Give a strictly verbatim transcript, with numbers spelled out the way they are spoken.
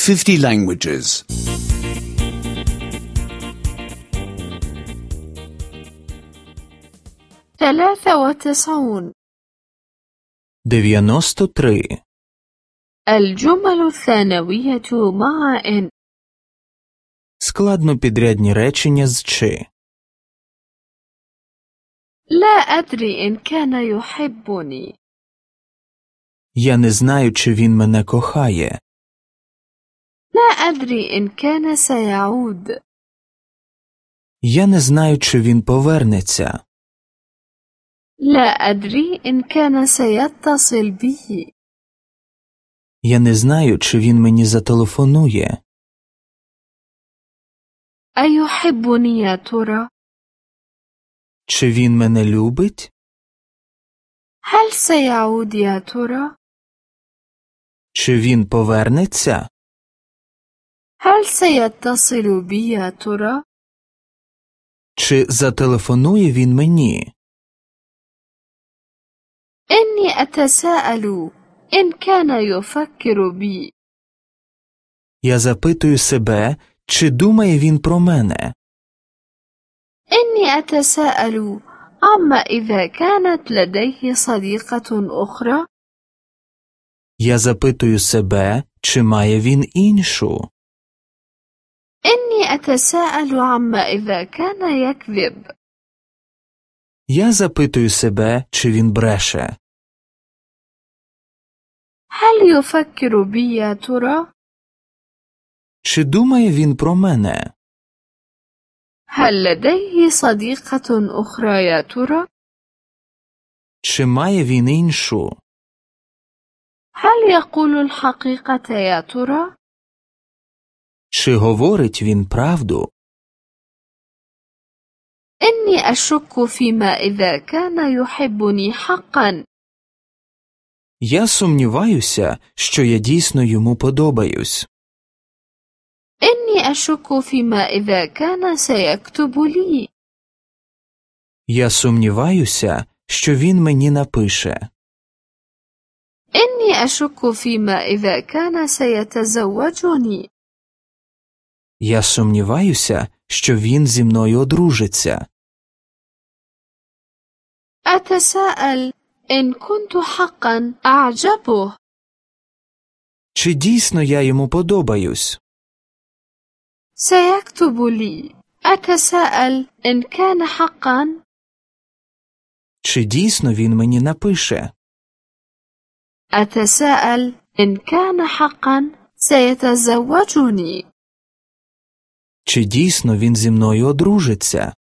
fifty languages. ثلاثة وتسعون. дев'яносто три. الجمل الثانوية مع إن. Складнопідрядні речення з «чи». لا أدري إن كان يحبني. Я не знаю, чи він мене кохає. لا أدري إن كان سيعود. Я не знаю, чи він повернеться. لا أدري إن كان سيتصل بي. Я не знаю, чи він мені зателефонує. أيحبني يا ترى؟ Чи він мене любить? هل سيعود يا ترى؟ Чи він повернеться? هل سيتصل بي يا ترى؟ Чи зателефонує він мені? إني أتساءل إن كان يفكر بي. Я запитую себе, чи думає він про мене. إني أتساءل عما إذا كانت لديه صديقة أخرى. Я запитую себе, чи має він іншу. إني أتساءل عما إذا كان يكذب. Я запитую себе, чи він бреше. هل يفكر بي يا ترى؟ Чи думає він про мене? هل لديه صديقة أخرى يا ترى؟ Чи має він іншу? هل يقول الحقيقة يا ترى؟ Чи говорить він правду? إني أشك فيما إذا كان يحبني حقا. Я сумніваюся, що я дійсно йому подобаюсь. إني أشك فيما إذا كان سيكتب لي. Я сумніваюся, що він мені напише. إني أشك فيما إذا كان سيتزوجني. Я сумніваюся, що він зі мною одружиться. أتساءل إن كنت حقا أعجبه. Чи дійсно я йому подобаюсь? سيكتب لي. أتساءل إن كان حقا. Чи дійсно він мені напише? أتساءل إن كان حقا سيتزوجني. Чи дійсно він зі мною одружиться?